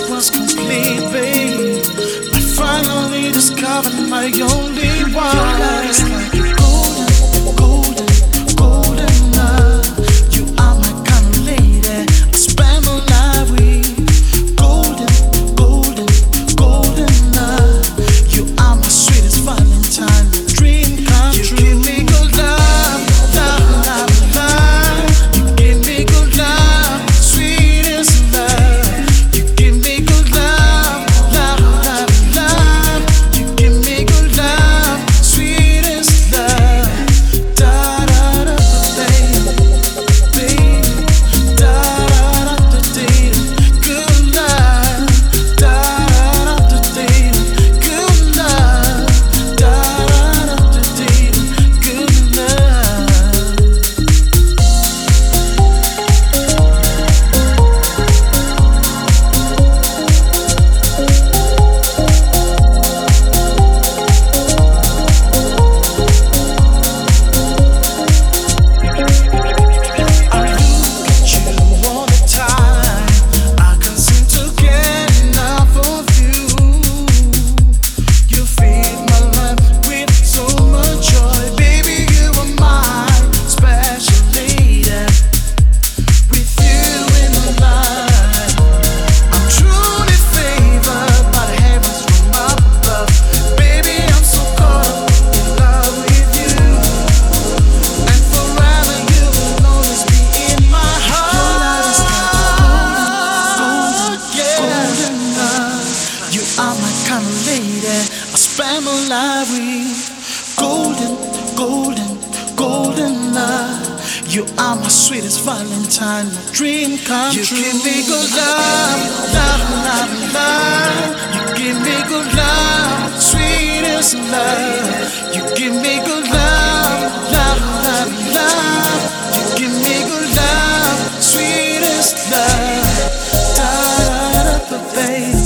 was complete, babe. I finally discovered my only one. Your love is like a golden, golden, golden love. You are my kind of lady. I spend my life with golden, golden, golden love. You are my sweetest Valentine, dream come true. You give me good love, love, love, love. You give me good love, sweetest love. You give me good love, love, love, love. You give me good love, sweetest love. Da da da baby, baby. Da da da da good love. Da da da da good love. Da da da da good love. I look at you all the time. I can't seem to get enough of you. You feed my life with so much joy, baby. You are my special lady. With you in my life, I'm truly favored by the heavens from above. Baby, I'm so caught up in love with you. And forever you will always be in my heart. Golden love. You are my kind of lady. I spend my life with golden, golden, golden love. You are my sweetest Valentine, my dream come true. You give me good love, love, love, love. You give me good love, sweetest love. You give me good love, love, love, love. You give me good love, sweetest love. Da da da da, baby.